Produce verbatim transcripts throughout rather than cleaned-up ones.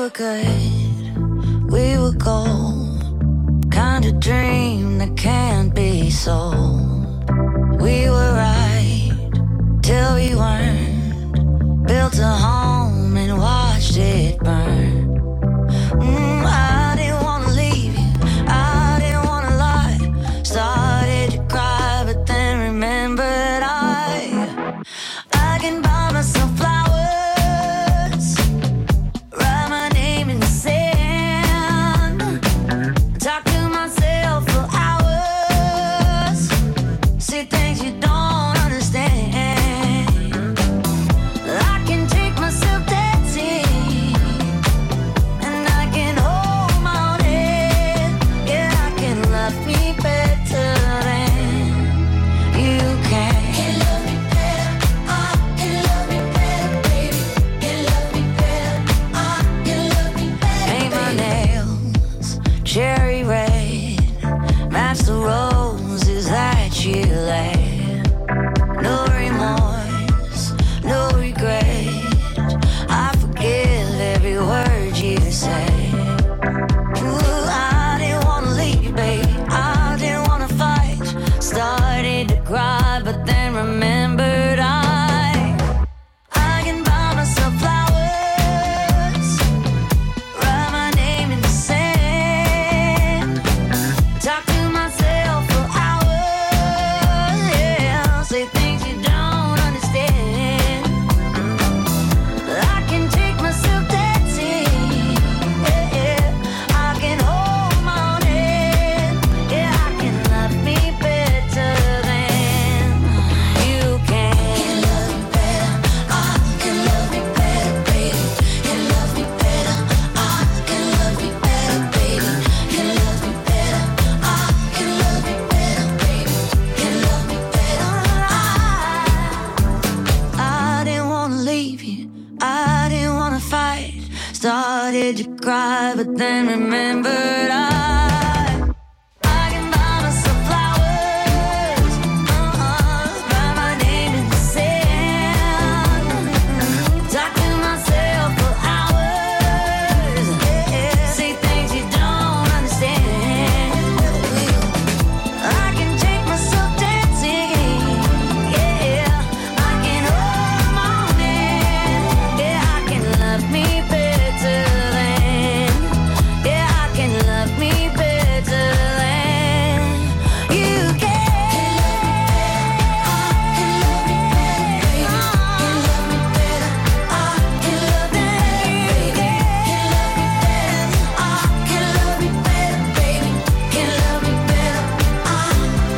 were good, we were gold. Kind of dream that can't be sold. We were right till we weren't. Built a home and watched it burn. Mm, I didn't wanna leave you, I didn't wanna lie. Started to cry, but then remembered I I can buy myself flowers, write my name in the sand, talk to myself for hours, say things you don't understand. I can take myself dancing, and I can hold my own head. Yeah, I can love me better than you can. Can love me better, I can love me better, baby. Can love me better, I can love me better. Paint my nails cherry red, match the roses that you laid. No remorse, no regret. I forgive every word you say. Ooh, I didn't wanna leave you, baby. I didn't wanna fight. Started to cry, but then remembered I I can buy myself flowers, write my name in the sand, talk to myself for hours. Yeah, say things you don't understand. I can take myself dancing. Yeah, yeah. I can hold my own head. Yeah, I can love me better than you can. Can love me better, I can love me better, baby. Can love me better, I can love me better, baby. Can love me better, I can love me better, baby. Can love me better, I I didn't wanna leave you, I didn't wanna fight. Started to cry, but then remembered I I can buy myself flowers, uh-uh, write my name in the sand, talk to myself for hours. Yeah, say things you don't understand. I can take myself dancing. Yeah, I can hold my own hand. Yeah, I can love me better than. Yeah, I can love me better than you can. Can love me better, I can love me better, I can love me better, baby. Can love me better, I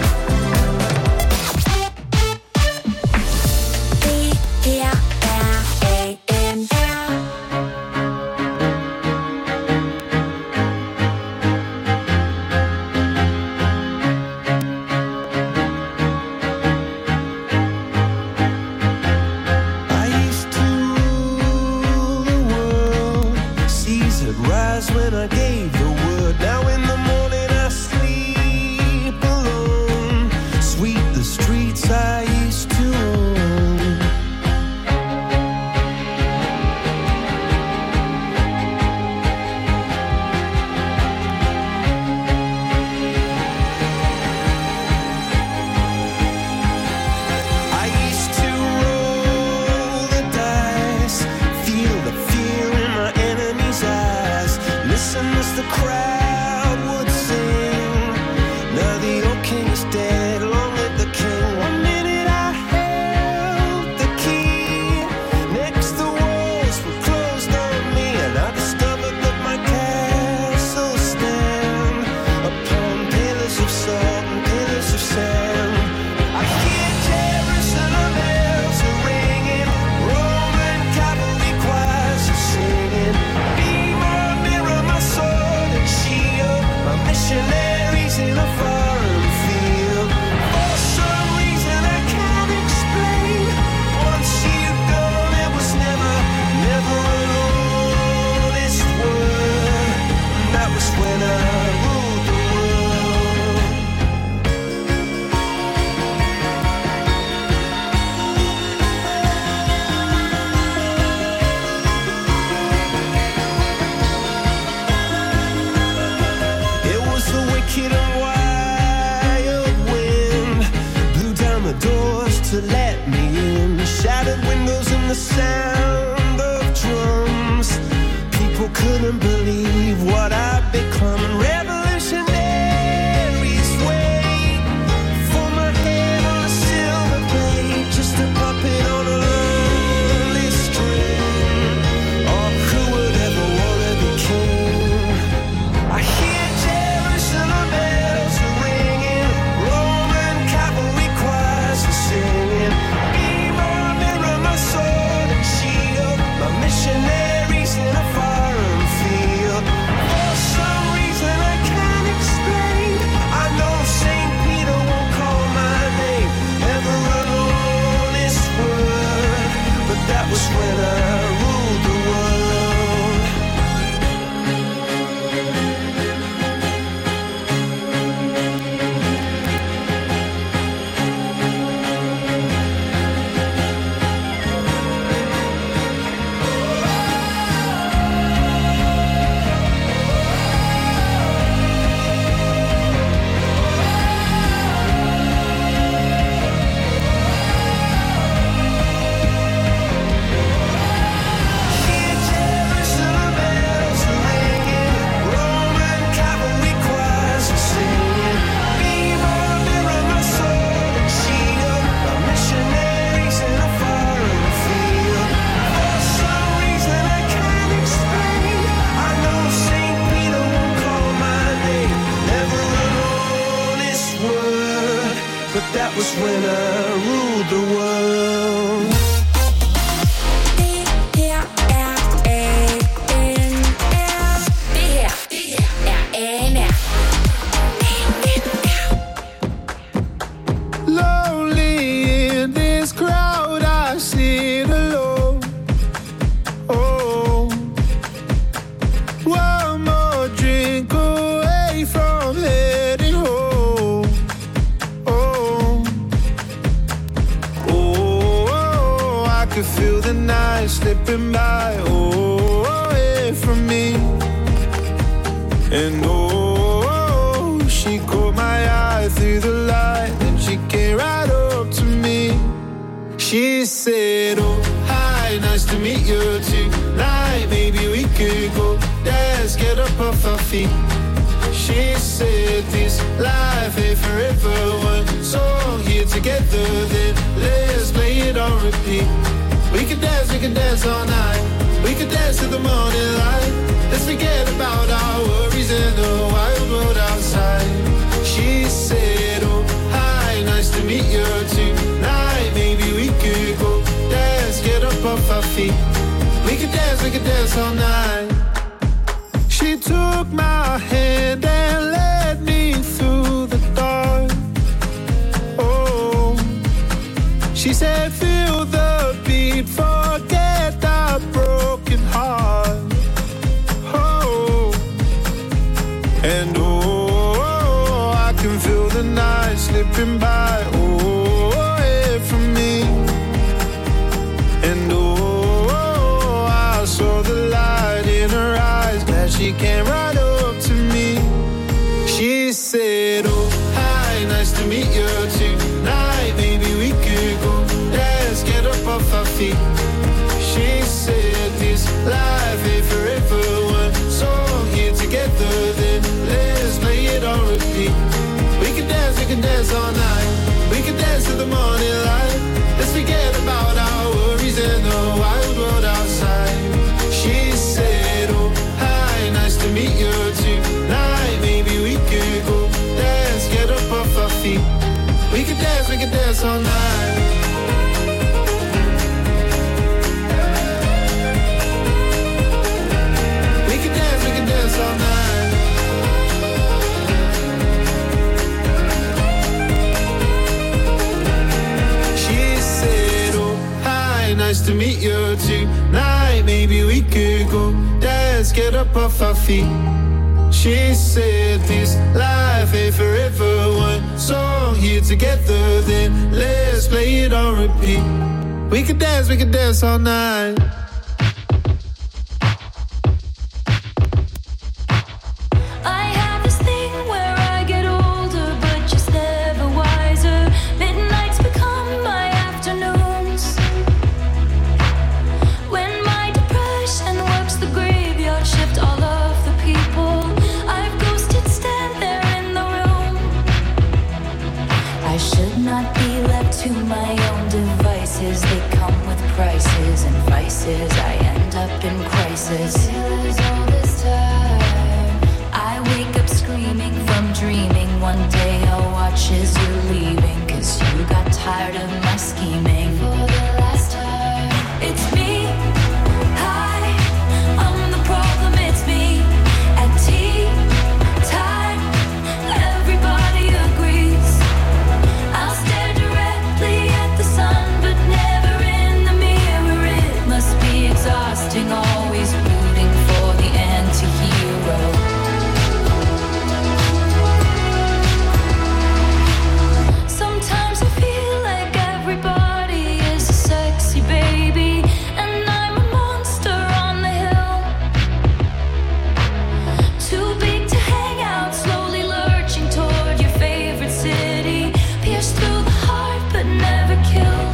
I used to rule the world. Seas had rise when I gave the word. Now in the morning I sleep alone. Sweep the streets I used to own. I used to roll the dice, feel the fear in my enemy's eyes, listen to shattered windows and the sound of drums. People couldn't believe what I'd become. And revolutionaries wait for my head on a silver plate, just a puppet on a lonely string. Oh, who would ever wanna be king? I hear Jerusalem bells ringing, Roman cavalry choirs are singing. Be my mirror, my sword and shield, my missionaries in a foreign field. For some reason I can't explain, I know Saint Peter won't call my name ever alone this word, but that was when I ruled the world. Hear Jerusalem bells ringing, Roman cavalry choirs are singing. Be my mirror, my sword and shield, my missionaries in a foreign field. For some reason I can't explain, I know Saint Peter won't call my name ever alone this word, but that was when I ruled the world. Det her er A N R. Det her er A N R. Lonely in this crowd, I sit alone. Oh, one more drink away from heading home. Oh, oh, I could feel the night slipping by. Oh, away from me. And oh, she caught my eye through the light, and she came right up to me. She said, oh, hi, nice to meet you tonight. Maybe we could go dance, get up off our feet. She said, this life ain't forever. One song here together, then let's play it on repeat. We can dance, we can dance all night. We can dance till the morning light. Let's forget about our worries and the wild world outside. She said, oh, hi, nice to meet you tonight. Maybe we could go dance, get up off our feet. We could dance, we could dance all night. She took my hand and led me through the dark. Oh, she said, feel the beat, forget the broken heart. Oh, and oh, I can feel the night slipping by. Oh, away from me. And oh, I saw the light in her eyes. Glad she came right up to me. She said, oh, hi, nice to meet you tonight. Maybe we could go dance, get up off our feet. She said, this life ain't forever. One song here together, then let's play it on repeat. We can dance, we can dance all night. We can dance till the morning light. Let's forget about our worries and the wild world outside. She said, oh, hi, nice to meet you tonight. Maybe we could go dance, get up off our feet. We can dance, we can dance all night. We can dance, we can dance all night. She said, oh, hi, nice to meet you tonight. Maybe we could go dance, get up off our feet. She said, this life ain't forever. One song here together, then let's play it on repeat. We can dance, we can dance all night. I have this thing where I get older, but just never wiser. Midnights become my afternoons. thought shift all of the people I've ghosted stand there in the room. I should not be left to my own devices. They come with prices and vices. I end up in crisis. All this time I wake up screaming from dreaming. One day I'll watch as you're leaving, 'cause you got tired of my scheming. For the last time, it's me. Hi, I'm the problem, it's me. At tea time, everybody agrees. I'll stare directly at the sun, but never in the mirror. It must be exhausting, always rooting for the anti-hero. Sometimes I feel like everybody is a sexy baby, and I'm a monster on the hill. Too big to hang out, slowly lurching toward your favorite city. Pierced through the heart, but never killed.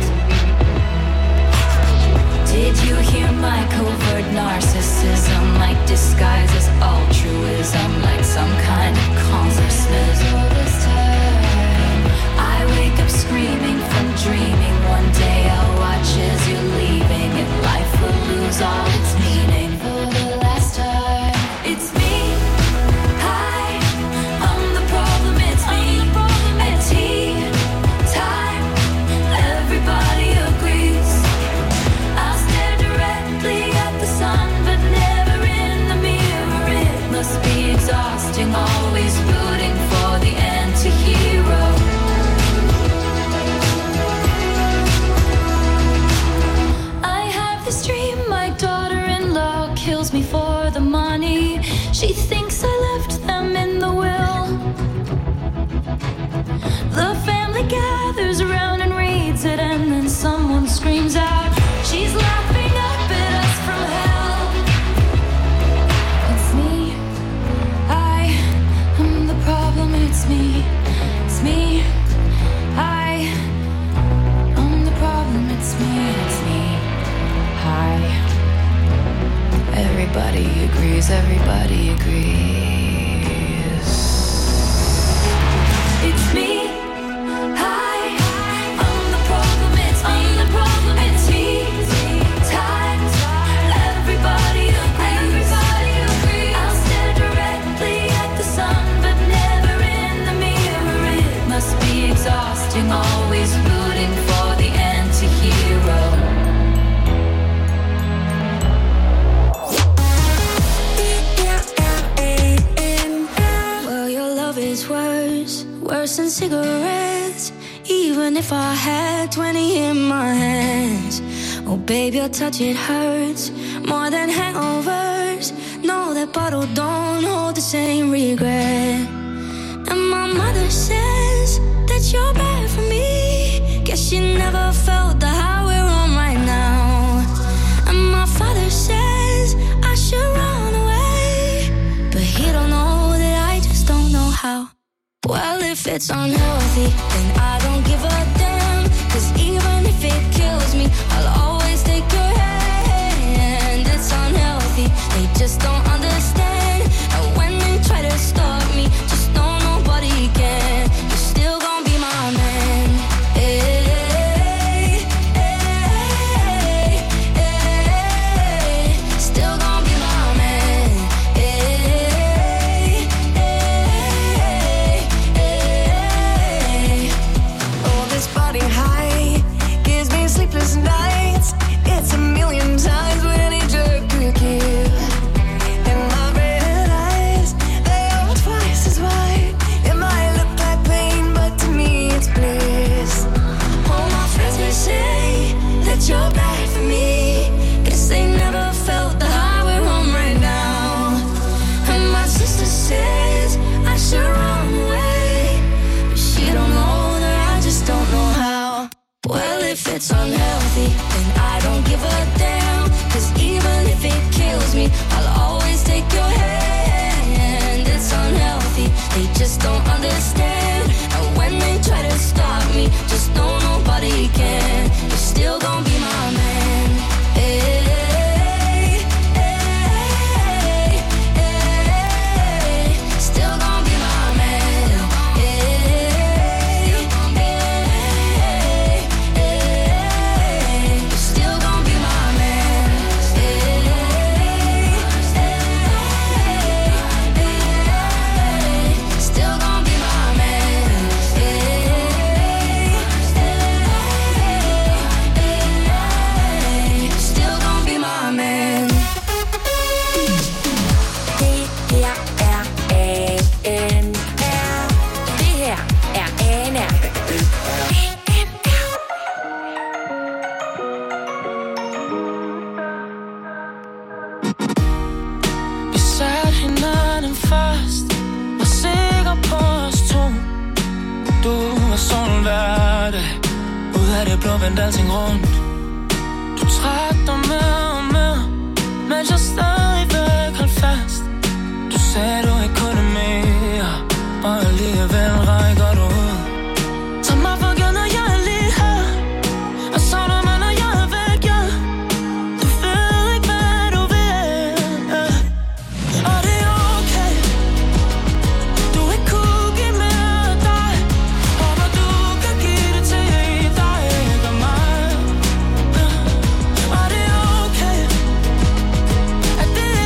Did you hear my covert narcissism? Like disguise as altruism, like some kind of consciousness. All this time I wake up screaming from dreaming. One day I'll watch as you're leaving, and life will lose all its meaning. For the last time, it's me. Hi, I'm the problem, it's me. At tea time, everybody agrees. I'll stare directly at the sun, but never in the mirror. It must be exhausting, always rooting for the anti-hero. I have this dream, my daughter-in-law kills me for the money. She thinks I left them in the will. The family gathers around and reads it, and then someone screams out, she's laughing up at us from hell. It's me. I am the problem, it's me. It's me. I am the problem, it's me. It's me. Hi. Everybody agrees, everybody agrees. It's me. Hi, I'm the problem, it's me. I'm the problem, it's me. Time, everybody agrees. Everybody agrees. I'll stare directly at the sun, but never in the mirror. It must be exhausting, always rooting for the anti-hero. Well, your love is worse, worse than cigarettes. Even if I had twenty in my hands. Oh, babe, your touch, it hurts more than hangovers. No, that bottle don't hold the same regret. And my mother says that you're bad for me. Guess she never felt the high we're on right now. And my father says I should run away, but he don't know that I just don't know how. Well, if it's unhealthy, then I don't give a damn. 'Cause even if it kills me, I'll always take your hand. It's unhealthy, they just don't understand. And when they try to stop me, just know nobody can. You're still gonna be my man. Hey, hey, hey, still gonna be my man. Hey, hey, hey. Oh, this body high gives me sleepless nights. It's a million times what any jerk could give. And my red eyes, they are twice as wide. It might look hverdag. Ud af det blå vendte alting rundt. Du trætter mere og mere, mens jeg stadigvæk holdt fast. Du sagde du ikke kunne mere, og alligevel rækker du ud. Tag mig for givet, når jeg er lige her, og så når man når jeg er væk, ja. Du ved ikke hvad du vil, ja. Og det er okay, du ikke kunne give mere af dig. Håber du kan give det til dig, ikke mig, ja. Og det er okay, at det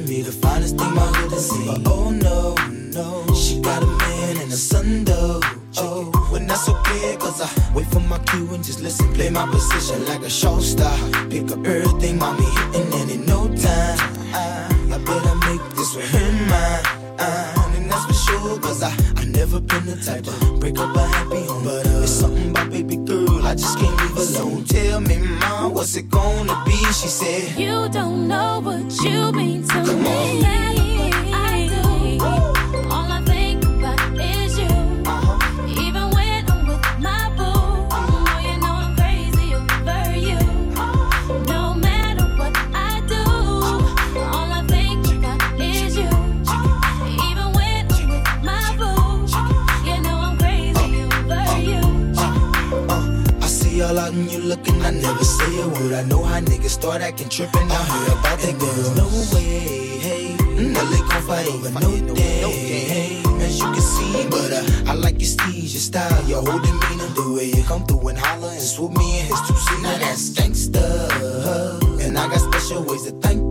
me the finest thing my hood has seen. But oh no, no, she got a man and a son though. Oh, when that's okay, cause I wait for my cue and just listen. Play my position like a show star. Pick up everything, mommy hitting, and in no time I, I better make this with her mine. Uh, and that's for sure, cause I, I never been the type to break up a happy home. But uh, it's something about baby girl, I just can't leave alone. Tell me, mom, what's it gonna be? She said, you don't know what you mean to Come me. on. I do. All I think about is you. uh-huh. Even when I'm with my boo, oh, you know I'm crazy over you. No matter what I do, all I think about is you. Even when I'm with my boo, you know I'm crazy over you. Uh, I see all out and you looking, I never say a word. I know how niggas start acting trippin'. I heard about that girl. There's no way, hey, no they gon' fight over no day, hey. As you can see, but uh, I like your steez, your style, your whole demeanor, the way you come through and holler and swoop me in his two seat. Now that's gangsta, and I got special ways to thank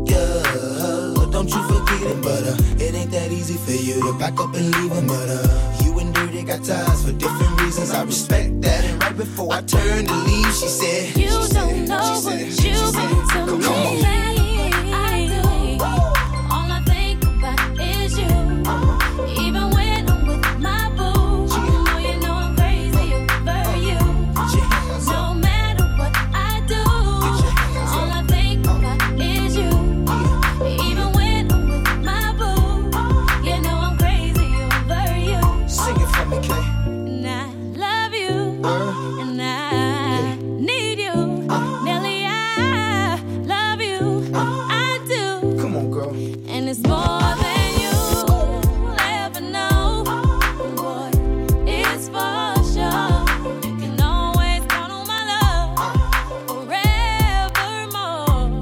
ya. Don't you forget it, but uh, it ain't that easy for you to back up and leave him. But uh, you and Dirty got ties for different reasons. I respect that. And right before I turned to leave, she said, You she don't said, know she what said, you she mean said, to come me. on. I do. All I think about is you. Even when I'm with my boo, oh, you know I'm crazy over you. Put your hands No up. matter what I do, all I think about is you. Even when I'm with my boo, you know I'm crazy over you. Sing it for me, Kay. And I love you, Uh, and I need you. Nelly, I love you, I do. come on, girl. And it's more than you'll ever know. Boy, it's for sure. You can always count on my love forevermore.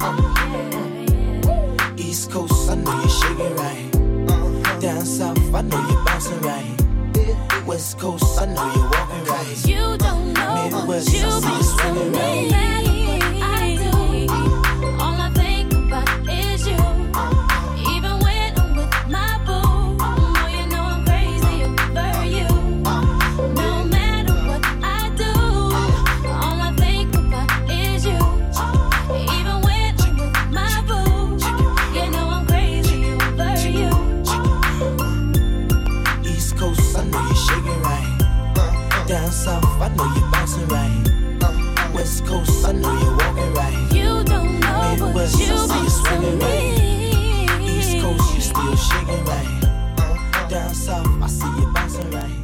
Yeah, yeah. East Coast, I know you're shaking right. Down south, I know you're bouncing right. West Coast, I know you're walking right. You don't know what Midwest, you I see you mean to swinging me. right. I do. All I think about is you. Even when I'm with my boo, oh, you know I'm crazy over you. No matter what I do, all I think about is you. Even when I'm with my boo, you know I'm crazy over you. East Coast, I know you're shaking right. Down south, I know you're bouncing right. West Coast, I know you're walking right. You don't know what Midwest, you I see you mean swinging to right. me. East Coast, you still shaking right. Down south, I see you bouncing right.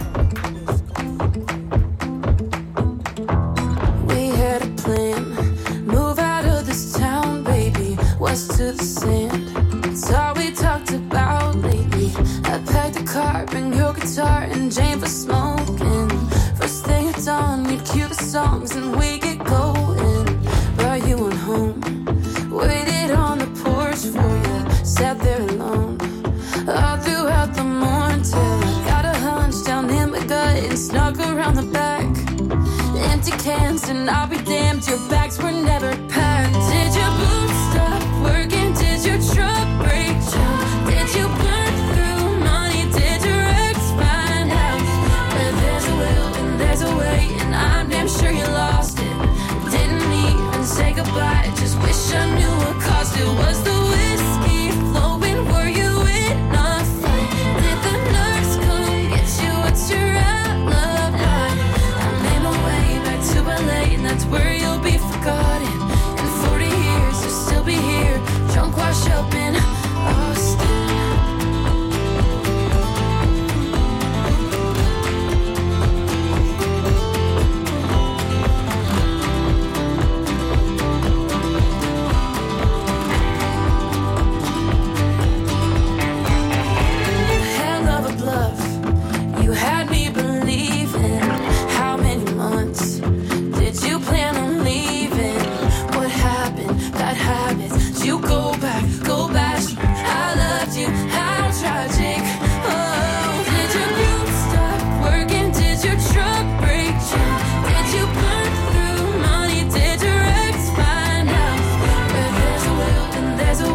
We had a plan, move out of this town, baby, west to the sand. It's all we talked about lately. I packed a car, bring your guitar and Jane for smoking. First thing at dawn, we'd cue the songs and we get going. Brought you on home, waited on the porch for you, sat there alone. All throughout the morning till I got a hunch down in my gut and snuck around the back. Empty cans and I'll be damned, your bags were never packed. Did your boots stop working? Did your truck break down? Did you burn through money? Did your ex find out? But there's a will and there's a way, and I'm damn sure you lost it. Didn't even say goodbye, just wish I knew what caused it. Was the whiskey flowing? Were you in a fight? Did the nurse come get you? What's your alibi? I made my way back to L A, and that's where you'll be forgotten. In forty years, you'll still be here.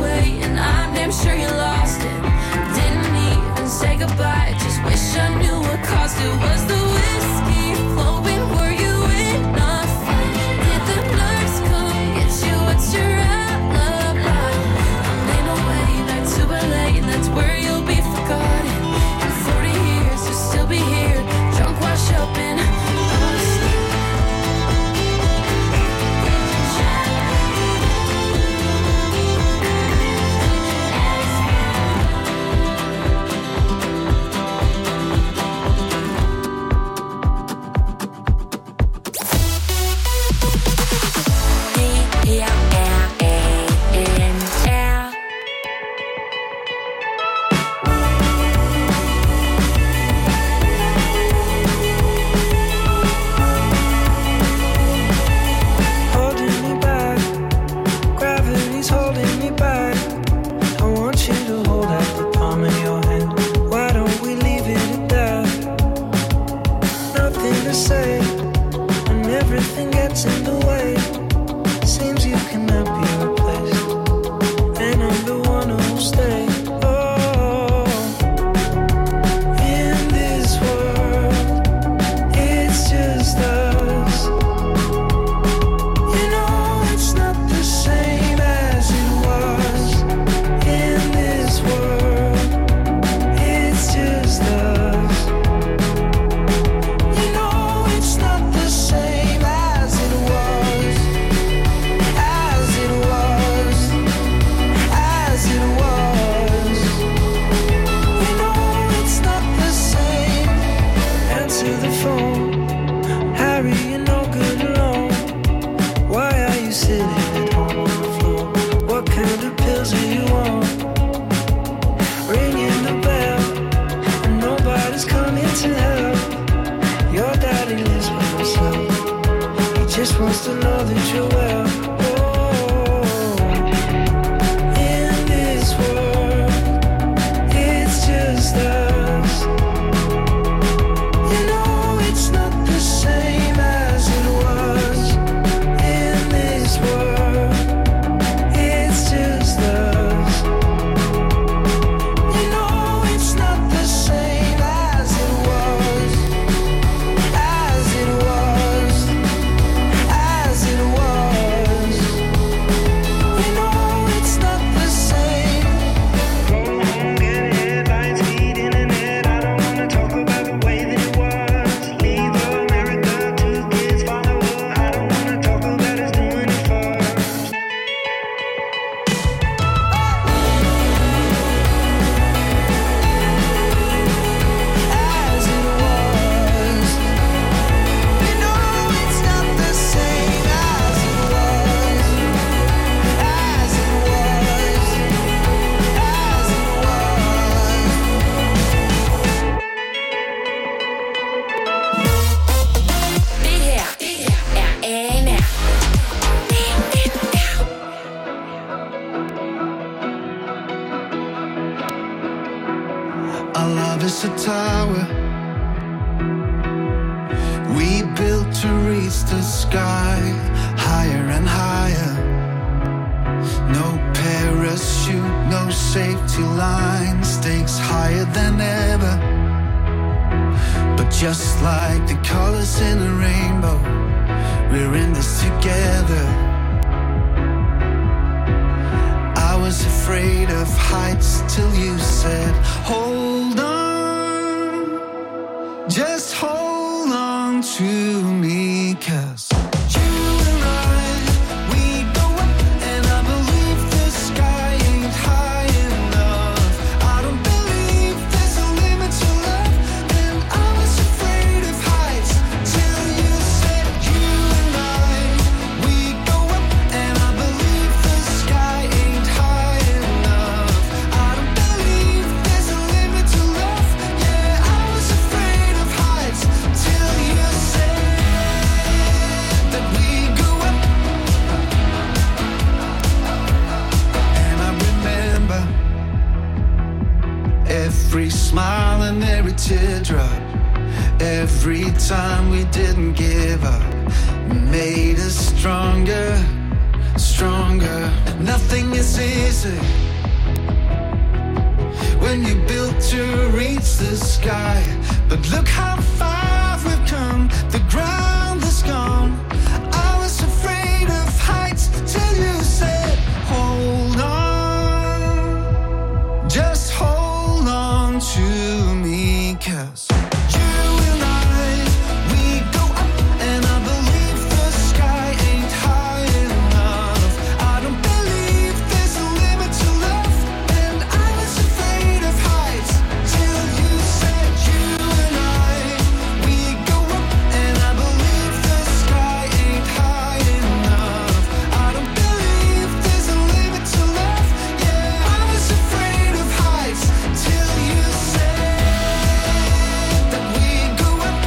away, and I'm damn sure you lost it. Didn't even say goodbye, just wish I knew what caused it. Was the whiskey flowing? Were you enough? Did the nurse come get you? What's your alibi? I'm in a way back to L A, and that's where you'll be forgotten. In forty years, you'll still be here, drunk, washed up in teardrop. Every time we didn't give up, made us stronger. stronger. Nothing is easy when you built to reach the sky. But look how far we've come, the ground is gone. I was afraid of heights till you said, hold on, just hold on to me, 'cause you and I, we go up, and I believe the sky ain't high enough. I don't believe there's a limit to love, and I was afraid of heights till you said, you and I, we go up, and I believe the sky ain't high enough. I don't believe there's a limit to love. Yeah, I was afraid of heights till you said that we go up.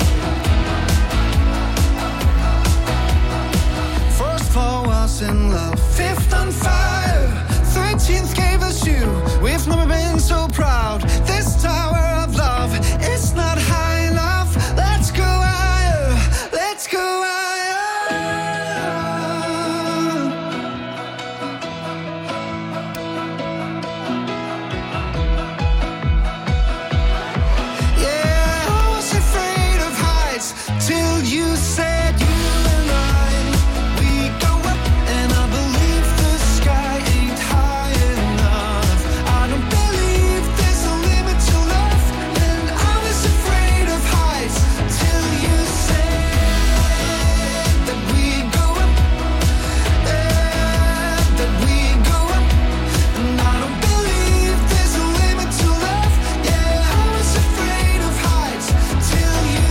First floor was in love, fifth on fire, thirteenth gave us you. We've never been so proud. This tower of love is not high enough. Let's go higher, let's go higher. Yeah, I was afraid of heights till you said, you and I, we go up, and I believe the sky ain't high enough. I don't believe there's a limit to love, and I was afraid of heights till you said that we go up, yeah, that we go up, and I don't believe there's a limit to love. Yeah, I was afraid of heights till you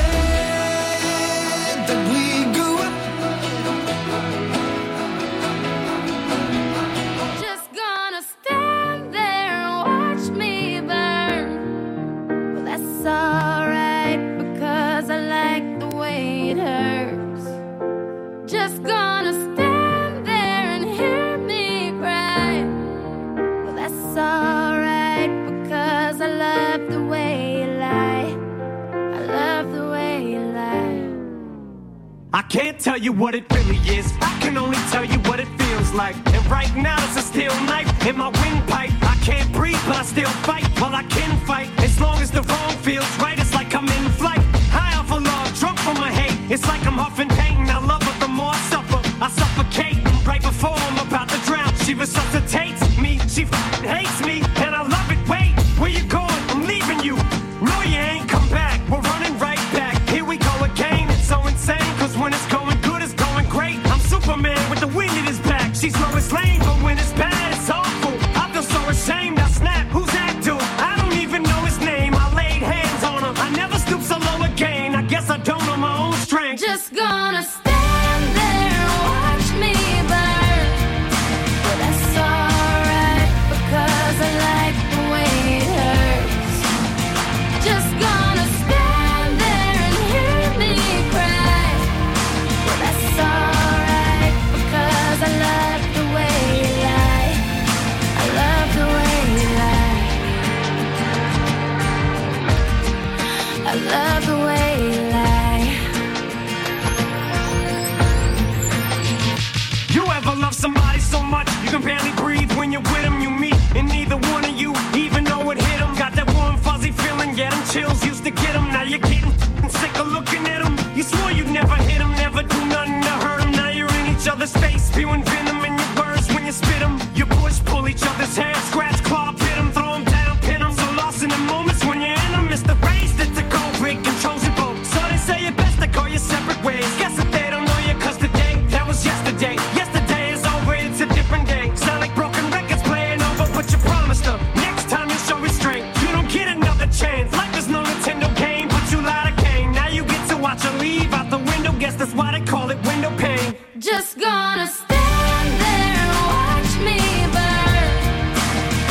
said that we go up. Just gonna stand there and watch me burn. Well, that's alright because I like the way it hurts. Just gonna stand there and hear me cry. Well, that's alright because I love the way you lie. I love the way you lie. I can't tell you what it really is. I can only tell you what it feels like. And right now it's a steel knife in my windpipe. I can't breathe, but I still fight. Well, I can fight as long as the wrong feels right. It's like I'm in flight, high off of love, drunk from my hate. It's like I'm huffing pain. I love her the more I suffer. I suffocate right before I'm about to drown. She resuscitates me. She f***ing hates me, and I love it. Wait, where you going? I'm leaving you. No, you ain't come back. We're running right back. Here we go again. It's so insane, 'cause when it's going good, it's going great. I'm Superman with the wind in his back. She's Lois Lane, but when it's bad, it's awful. I feel so ashamed. I snap. Who's that dude? I don't even know his name. I laid hands on him. I never stoop so low again. I guess I don't know my own strength. Just gonna stand there and watch me burn. Well, that's alright because I like the way it hurts. Just gonna stand there and hear me cry. Well, that's alright because I love the way you lie. I love the way you lie. I love the way you lie. You ever love somebody so much you can barely breathe when you're with them? You meet, and neither one of you even know it hit them. Got that warm fuzzy feeling, get them chills, used to get them. Now you're getting f***ing sick of looking at them. You swore you'd never hit them, never do nothing to hurt them. Now you're in each other's face, spewing venom in your words when you spit them. You push, pull each other's hair, scratch, claw, pit them, throw them down, pin them. So lost in the moments when you're in them. It's the race that took over, it controls you both. So they say it best to go your separate ways. Guess that they don't know you, 'cause today, that was yesterday. Yesterday is over, it's a different day. Sound like broken records playing over, but you promised her next time you show restraint. You don't get another chance. Life is no Nintendo game, but you lied again. Now you get to watch her leave out the window. Guess that's why they call it window pane. Just gonna stand there and watch me burn.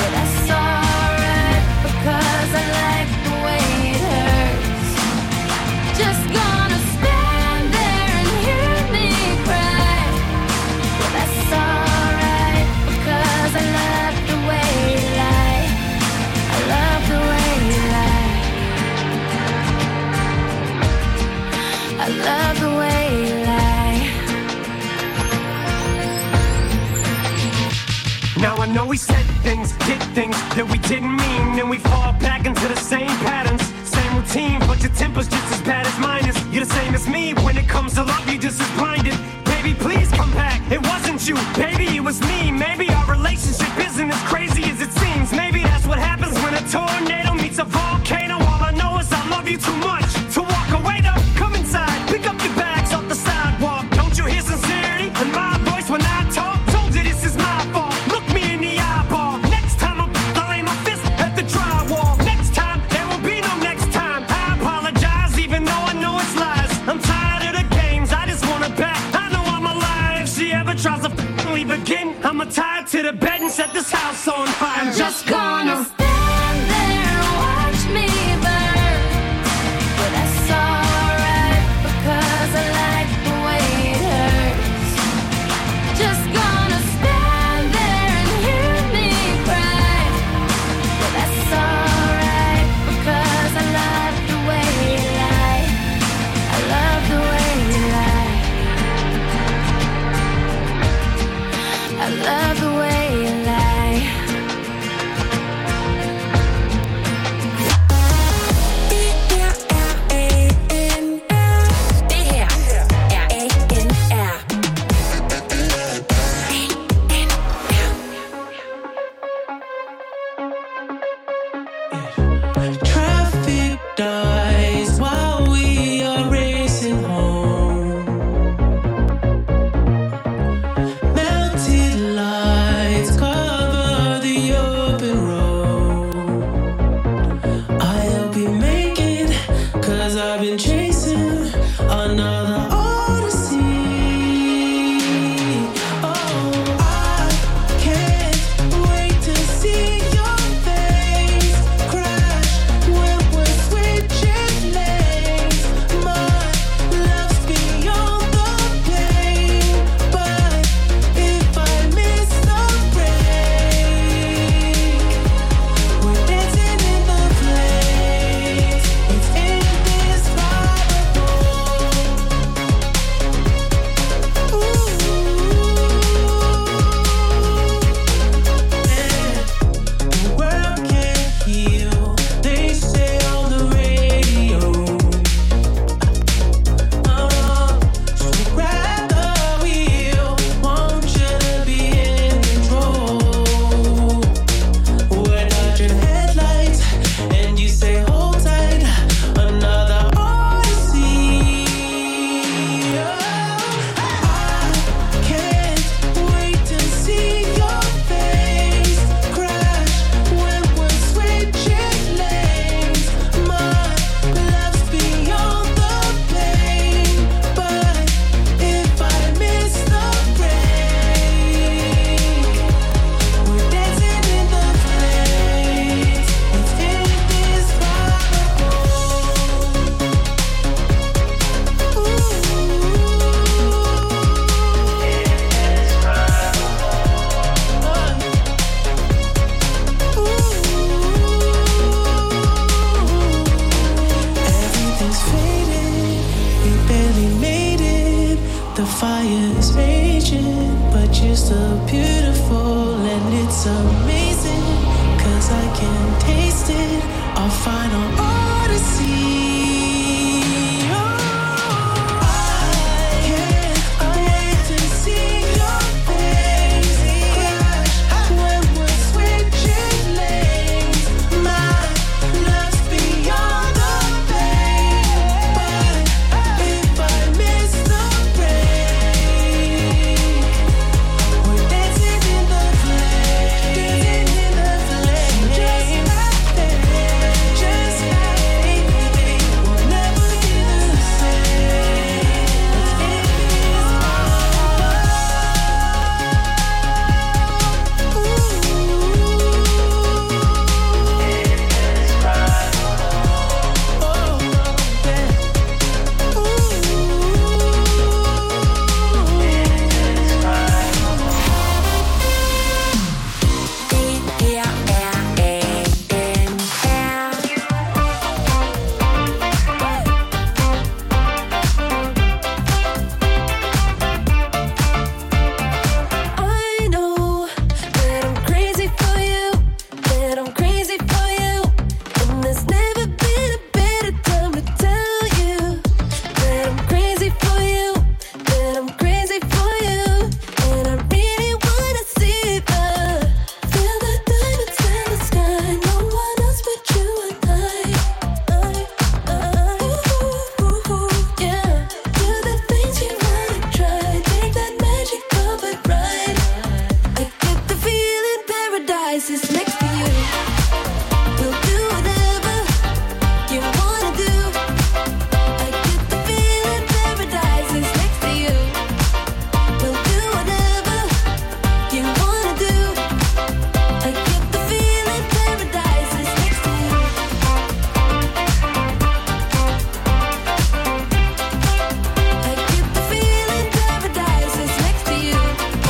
we said things, did things that we didn't mean, and we fall back into the same patterns, same routine, but your temper's just as bad as mine is. You're the same as me, when it comes to love, you're just as blinded. Baby, please come back, it wasn't you, baby, it was me. Maybe our relationship isn't as crazy as it seems. Maybe that's what happens when a tornado meets a volcano. All I know is I love you too much to walk away though. Come inside, pick up your bags off the sidewalk. Don't you hear sincerity in my voice when I talk? Told you this is my fault, look me in the eyeball. Next time I'm I'll aim my fist at the drywall. Next time, there will be no next time. I apologize even though I know it's lies. I'm tired of the games, I just want it back. I know I'm alive, if she ever tries to f***ing leave again, I'ma tie her to the bed and set this house on fire. I'm just gonna stand there and watch me burn, but that's alright because I like the way it hurts. Just gonna stand there and hear me cry, but that's alright because I love the way you lie. I love the way you lie. I love the way you lie. Det her er A N R. Traffic dies while we are racing home. Melted lights cover the open road. I'll be making, cause I've been chasing another odyssey. Oh, I can't wait to see your face crash when we're switching lanes. My love's beyond the pain, but if I miss the break, we're dancing in the place. It's indescribable. paradise is next to you. We'll do whatever you wanna do. I get the feeling paradise is next to you. We'll do whatever you wanna do. I get the feeling paradise is next to you. I get the feeling paradise is next to you.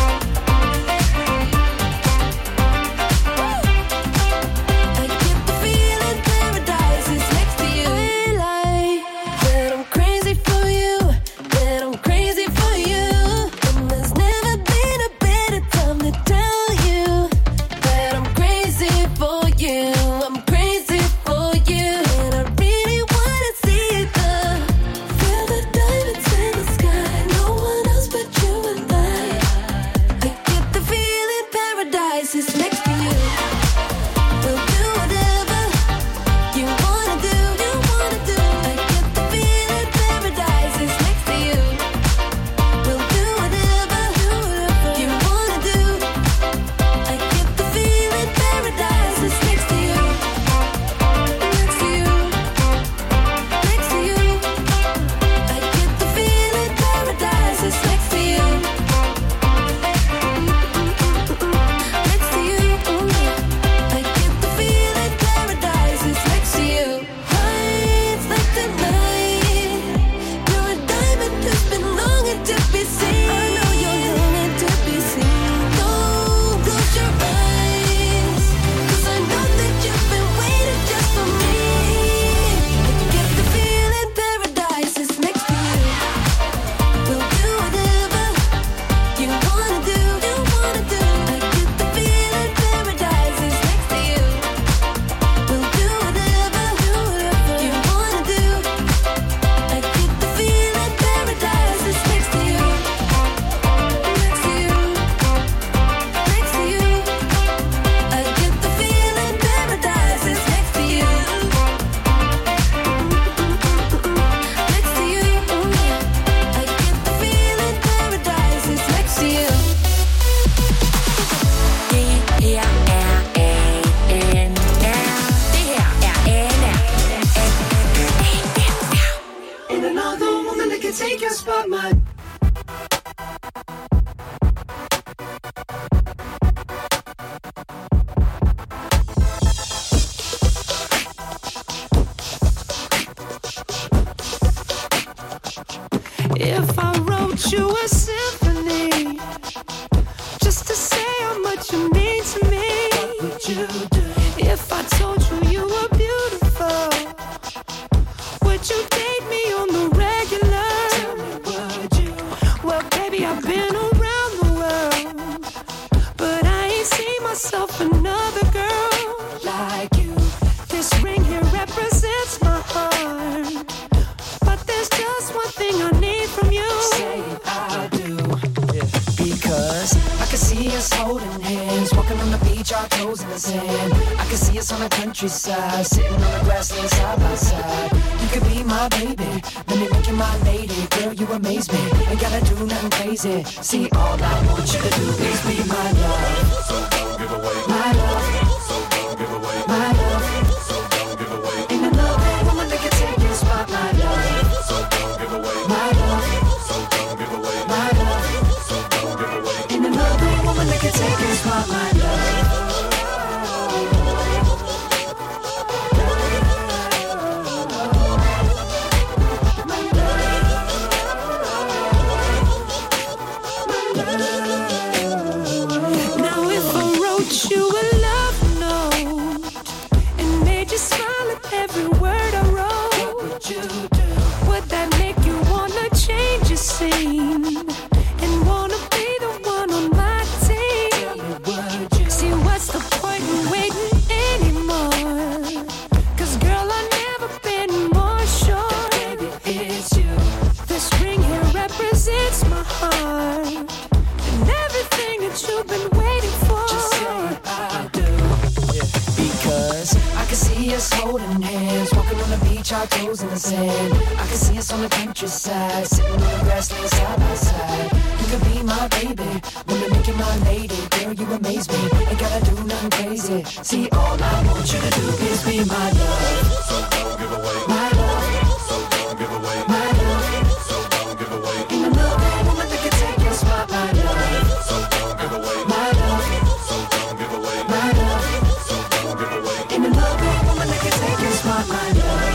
I get the feeling paradise is next to you. I like that I'm crazy for you, that I'm crazy for you. And there's never been a better time to tell you that I'm crazy for you. I'm crazy for you, and I really wanna see the feel the diamonds in the sky. No one else but you and I. I get the feeling paradise is next to you. We'll do whatever you wanna do. You wanna do. I get the feeling paradise is next to you. We'll do whatever you wanna do. I get the feeling paradise is next to you. Next to you. Next to you. I get the feeling paradise is next to you. Next to you. I get the feeling paradise is next to you. Lights like tonight. You're a diamond who's been longing to be seen. I know you're longing to be seen. Don't close your eyes, 'cause I know that you've been waiting just for me. I get the feeling paradise is next to you. We'll do whatever you wanna do. You wanna do. I get the feeling paradise is next to you. We'll do whatever you wanna do. I get the feeling paradise is next to you. Next to you. Next to you. I get the feeling paradise is next to you. Next to you. I get the feeling paradise is next to you. Det her er A N R. Det her er A N R. Ain't another woman that can take your spot, my. If I wrote you a symphony just to say how much you mean to me, what would you do? If I told you you were beautiful, would you date me on the regular? Tell me, would you? Well, baby, I've been around the world, but I ain't seen myself another girl like you. This ring here represents my heart, but there's just one thing I need from you. Say I do. Because I can see us holding hands, walking on the beach, our toes in the sand. I can see us on the countryside, sitting on the grassland side by side. You could be my baby, let me make you my lady. Girl, you amaze me, ain't gotta do nothing crazy. See, all I want you to do is be my love. So don't give away my love. So don't give away my love. So don't give away. Ain't another woman that can take your spot, my love. So don't give away my love. So don't give away my love. So don't give away. Ain't another woman that can take your spot, my love. Now if I wrote you a love note and made you smile at every word I wrote, what would you do? Would that make you wanna change your scene and wanna be the one on my team? Would you? See, what's the point in waiting anymore? 'Cause girl, I've never been more sure. Baby, it's you. This ring here represents my heart and everything that you've been waiting for. Just say I do. Because I can see us holding hands, walking on the beach, our toes in the sand. I can see us on the countryside, sitting on the grassland side by side. You could be my baby, wanna make you my lady. Girl, you amaze me, ain't gotta do nothing crazy. crazy. See, all I want you to do is be my love. So don't give away my love. So don't give away my love. So don't give away. In another woman that can take your spot, my love. So don't give away my love. So don't give away my love. So don't give away. In another woman that can take your spot, my love.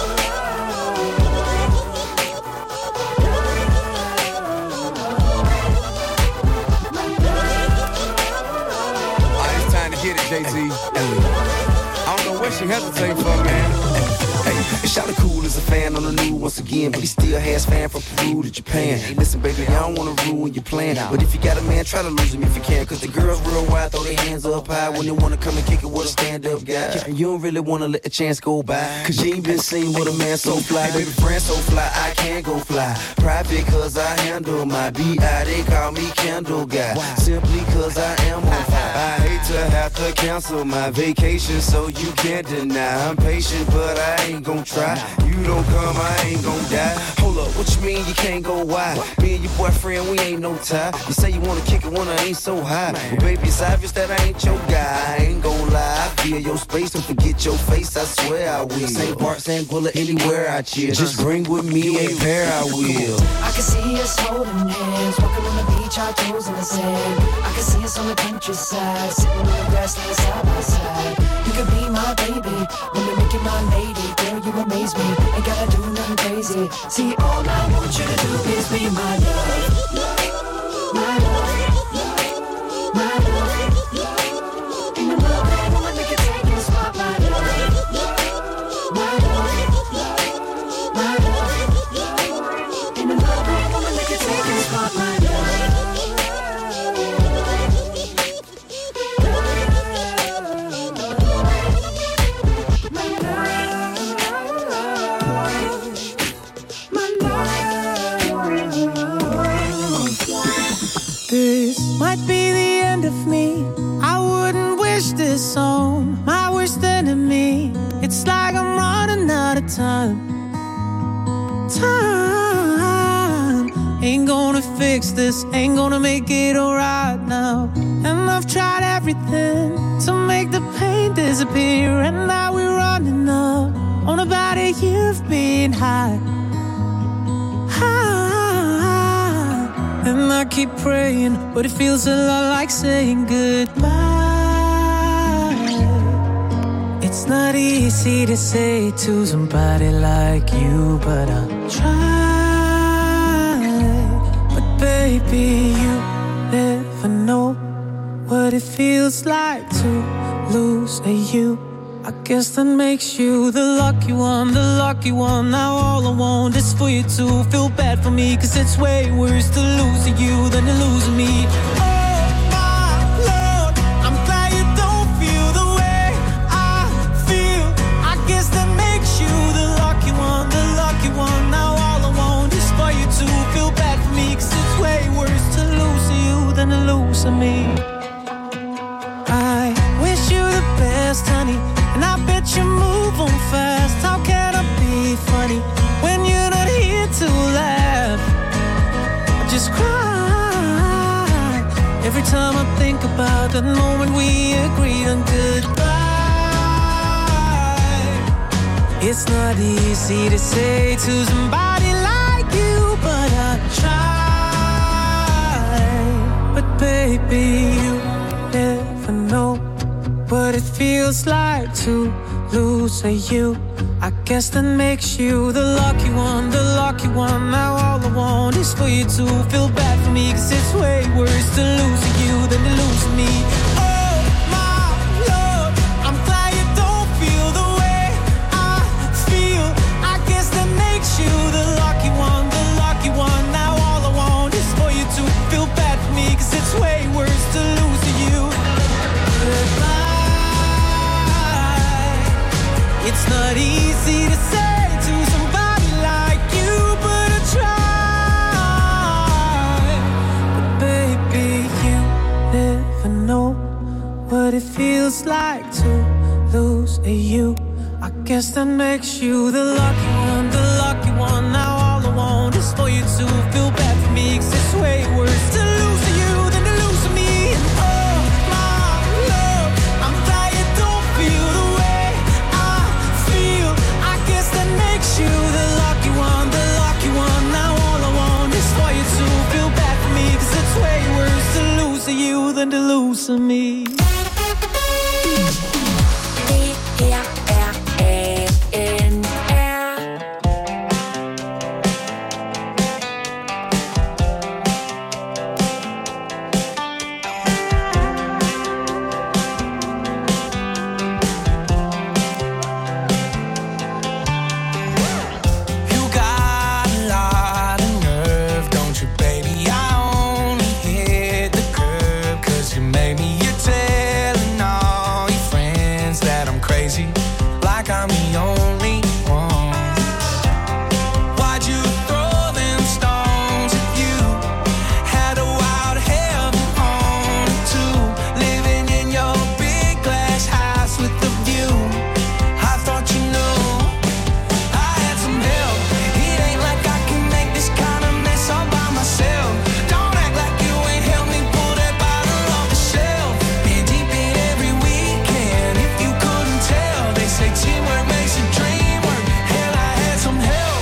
Get it, J T. I don't know what she hesitating for, man. Hey, Shawty cool as a fan on the news once again, but he still has fan from Peru to Japan. Hey, listen, baby, I don't wanna ruin your plan, but if you got a man, try to lose him if you can. Cause the girls real wild, throw their hands up high when they wanna come and kick it with a stand-up guy. And you don't really wanna let the chance go by, cause you ain't been seen with a man so fly. Baby, friend so fly, I can't go fly. Private cause I handle my B I, they call me Candle Guy. Simply cause I am on fire. I hate to have to cancel my vacation, so you can't deny. I'm patient, but I ain't gon' try. You don't come, I ain't gon' die. Hold up, what you mean you can't go wide? Me and your boyfriend, we ain't no tie. You say you wanna kick it when I ain't so high. Well, baby, it's obvious that I ain't your guy. I ain't gon' lie, I feel your space. Don't forget your face, I swear I will. Saint Bart, Saint Bullet, anywhere I cheer. Just bring with me a pair, I will. I can see us holding hands, walking on the beach, our toes in the sand. I can see us on the countryside, sitting on the grassland side by side. You could be my baby, when we make you my lady. Girl, you amaze me, ain't gotta do nothing crazy. See, all I want you to do is be my love. My love, my love. In the love, woman, we can take your spot, my love. My love, my love. In the love, woman, we can take your spot, my love. This might be the end of me. I wouldn't wish this on my worst enemy. It's like I'm running out of time. Time ain't gonna fix this, ain't gonna make it alright now. And I've tried everything to make the pain disappear, and now we're running up on about a year of being high. And I keep praying, but it feels a lot like saying goodbye. It's not easy to say to somebody like you, but I'll try. But baby, you never know what it feels like to lose a you. I guess that makes you the lucky one, the lucky one. Now all I want is for you to feel bad for me, cause it's way worse to lose you than to lose me. Oh my Lord, I'm glad you don't feel the way I feel. I guess that makes you the lucky one, the lucky one. Now all I want is for you to feel bad for me, cause it's way worse to lose you than to lose me. I wish you the best, honey, and I bet you move on fast. How can I be funny when you're not here to laugh? I just cry every time I think about that moment we agreed on goodbye. It's not easy to say to somebody like you, but I try. But baby, you never know what it feels like to lose a you. I guess that makes you the lucky one, the lucky one. Now all I want is for you to feel bad for me, cause it's way worse to lose you than to lose me. Oh my Lord, I'm glad you don't feel the way I feel. I guess that makes you the lucky one, the lucky one. Now all I want is for you to feel bad for me, cause it's way worse to lose you. Goodbye. It's not easy to say to somebody like you, but I try. But baby, you never know what it feels like to lose a you. I guess that makes you the lucky one, the lucky one. Now all I want is for you to feel bad for me, cause it's way worse to lose you than to lose me. And oh my love, I'm glad than to lose to me. Det her er A N R. You got a lot of nerve, don't you, baby? I only hit the curb 'cause you made me. You're telling all your friends that I'm crazy, like I'm the only one. Why'd you throw them stones if you had a wild heaven on it too? Living in your big glass house with the view. I thought you knew I had some help. It ain't like I can make this kind of mess all by myself. Don't act like you ain't helped me pull that bottle off the shelf. Been deep in every weekend, if you couldn't tell. They say teamwork makes a dream work. Hell, I had some help.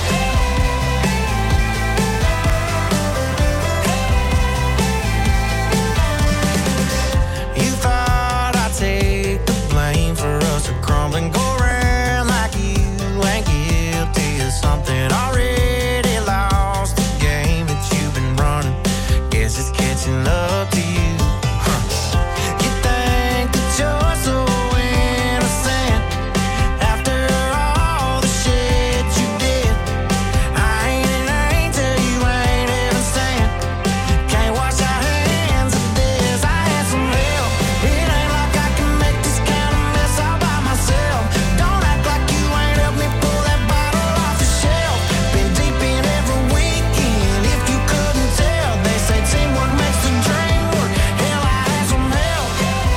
You thought I'd take the blame for us to crumble and go around like you ain't guilty of something. Already lost the game that you've been running. Guess it's catching up to you. Huh. You think that you're so innocent after all the shit you did. I ain't an angel, you ain't even saying. Can't wash our hands of this. I had some help. It ain't like I can make this kind of mess all by myself. Don't act like you ain't helped me pull that bottle off the shelf. Been deep in every weekend, if you couldn't tell. They say teamwork makes the dream work. Hell, I had some help.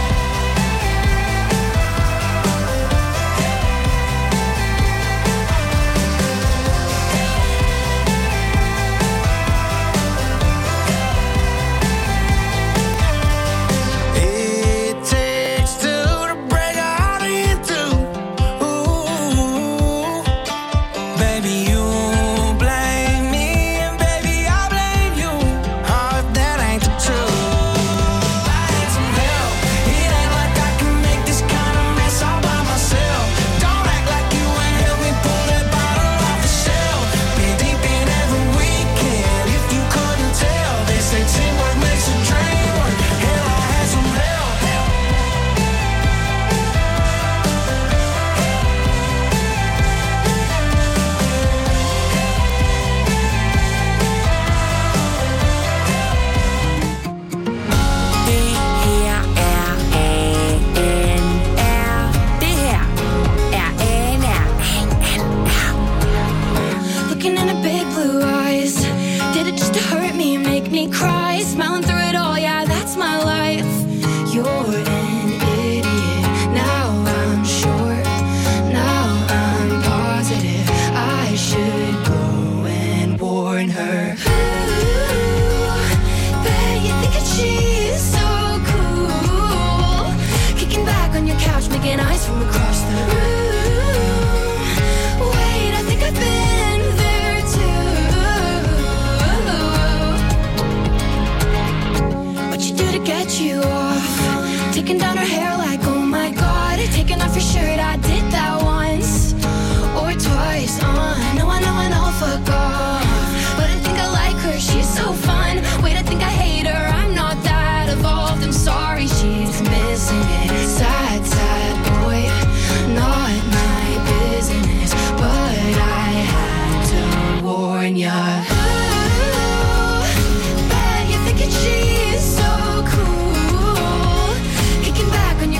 It takes two to break a heart in two. Ooh, baby, you blame me, and baby, I blame you. Oh, if that ain't the truth. I had some help. It ain't like I can make this kind of mess all by myself. Don't act like you ain't helped me pull that bottle off the shelf. Been deep in every weekend, if you couldn't tell. They say teamwork makes a dream work. Hell, I had some help. Det her er A N R. Det her er A N R. Looking in her big blue eyes. Did it just to hurt me and make me cry? Smiling through it all, yeah, that's my life. You're an idiot. Now I'm sure. Now I'm positive. I should go and warn her. Ooh, bet you think that she's so cool. Kicking back on your couch, making eyes from across the room. Wait, I think I've been there too. What you do to get you off? Taking down her hair like, oh my god. Taking off your shirt, I did that once or twice. Uh, no, I know, I know, fuck off. But I think I like her, she's so fun. Wait, I think I hate her, I'm not that evolved. I'm sorry, she's missing it. Sad, sad boy, not my business. But I had to warn ya. Ooh, bet you're thinking she's so cool. Kicking back on your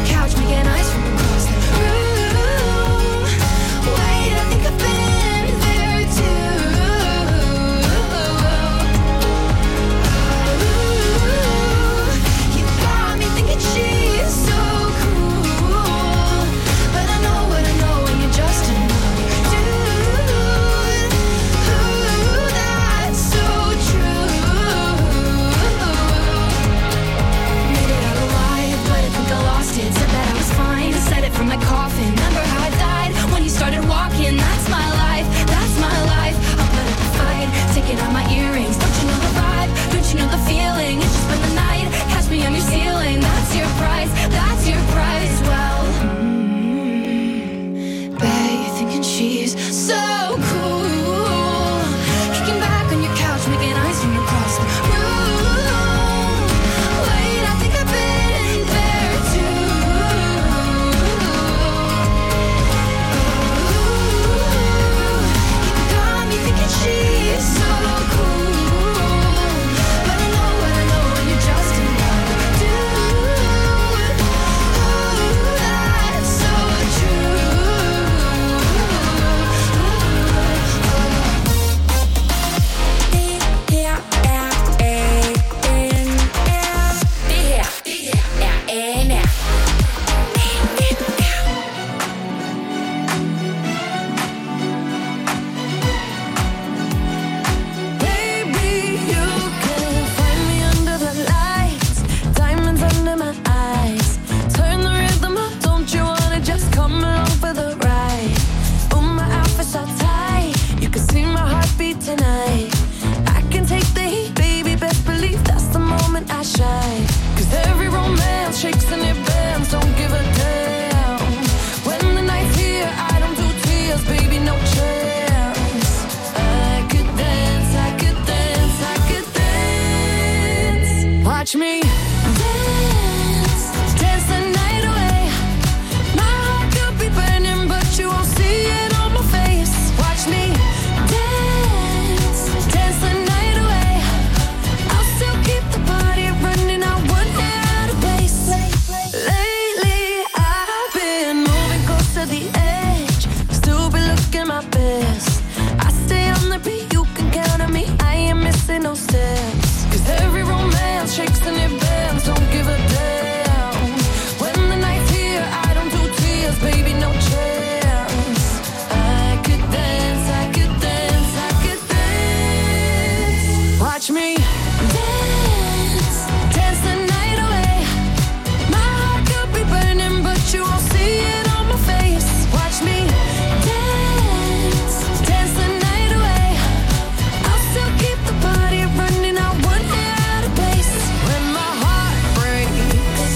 Watch me dance, dance the night away. My heart could be burning, but you won't see it on my face. Watch me dance, dance the night away. I'll still keep the party running. I wouldn't get out of place. Lately, I've been moving close to the edge. Still be looking my best. I stay on the beat, you can count on me. I ain't missing no steps. Cause every romance shakes and it bends. Don't give a damn. When the night's here, I don't do tears, baby, no chance. I could dance, I could dance, I could dance. Watch me dance, dance the night away. My heart could be burning, but you won't see it on my face. Watch me dance, dance the night away. I'll still keep the party running. I wouldn't get out of place. When my heart breaks,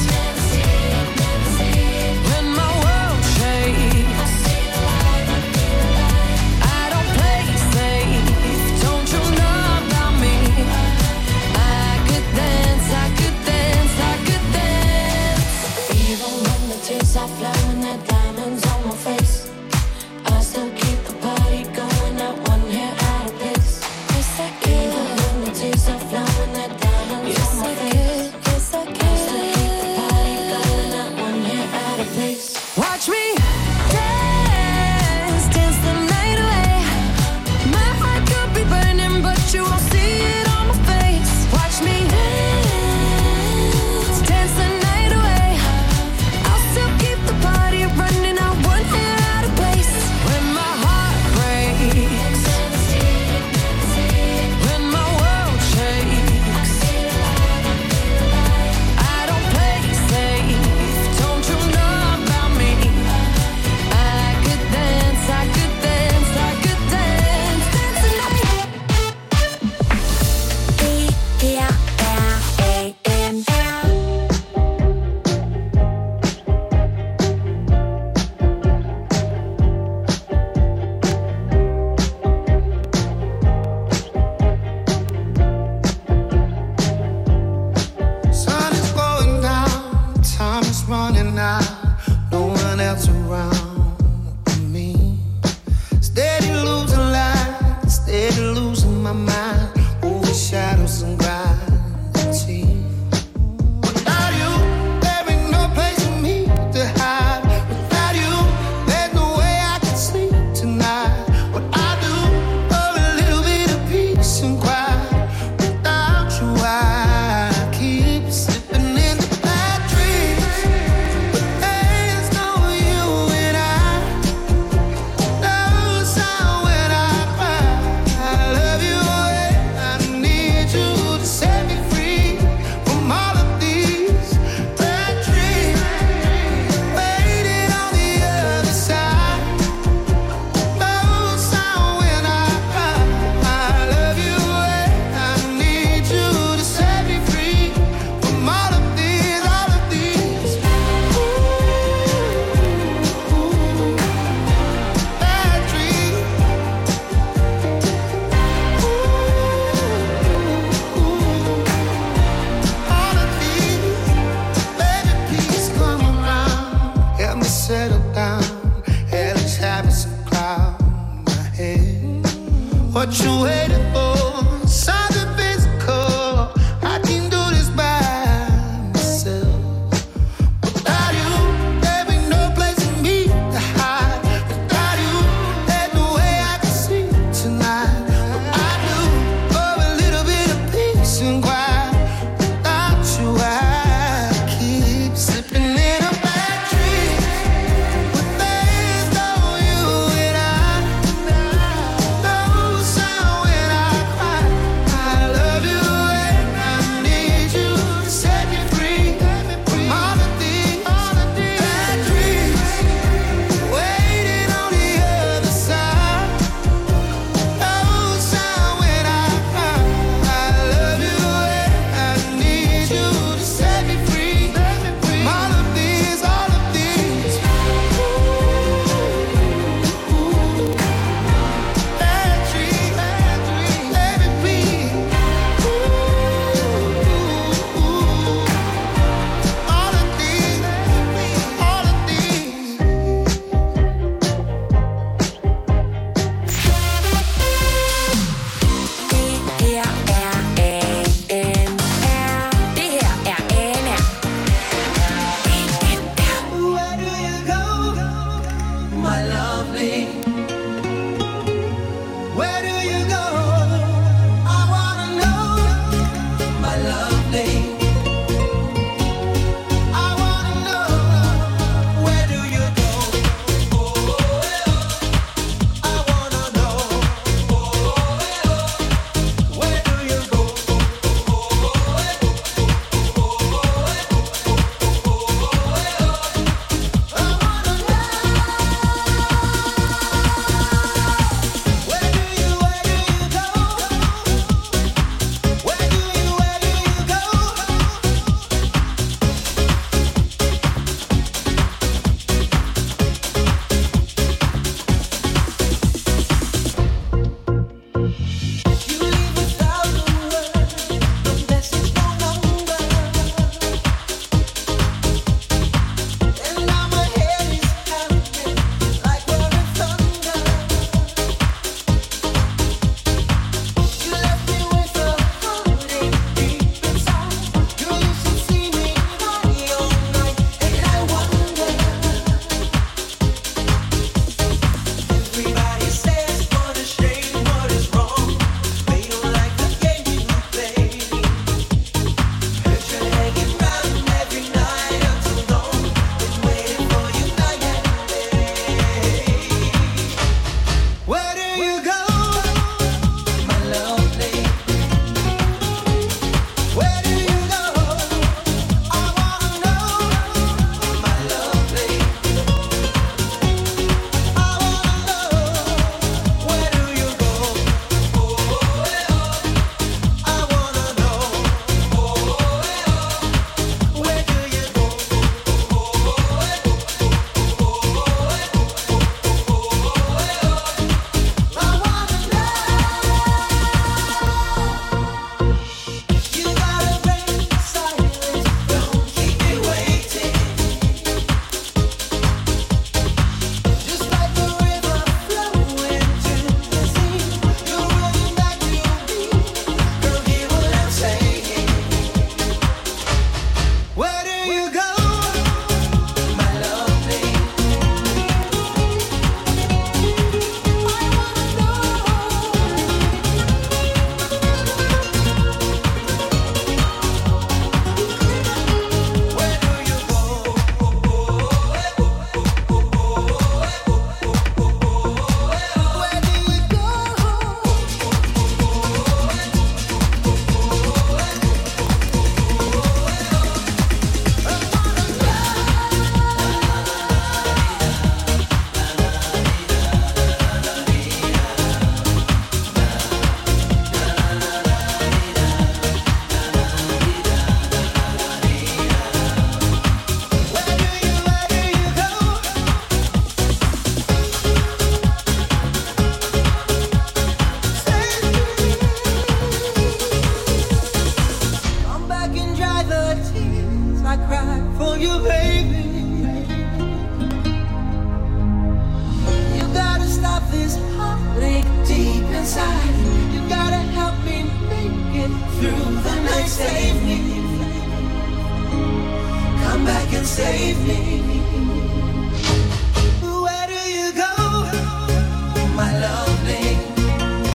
when my world shakes, I don't play safe. Don't you know about me? I could dance, I could dance, I could dance. Even when the tears are flowing, the diamonds on my face, I still keep the party going. Not one hair out of place. Yes, I can. Even when the tears are flowing, the diamonds on my face, yes, I can. I still keep the party going. Not one hair out of place. Watch me dance, dance the night away. My heart could be burning, but you won't see it on my face. Watch me dance, dance the night away. I'll still keep the party running. I wouldn't get out of place. When my heart breaks, when my world shakes, I don't play safe. Don't you know about me? I could dance, I could dance, I could dance, dance the night. B R A N L. Sun is going down, time is running out, no one else around but me. Steady losing light, steady losing my mind, over shadows and gravity. Without you, there ain't no place for me to hide. Without you, there's no way I can sleep tonight. What I do for a little bit of peace and quiet. Without you, I keep slipping into bad dreams. But there's no you and I. No sound when I cry. I love you and I need you to set me free from all of these bad dreams. Waiting on the other side. No sound when I cry. I love you and I need you to set me free from all of these, all of these bad dreams. All of these, baby, please come around. Help me settle down. Hell is having some cloud in my head. What you waiting for?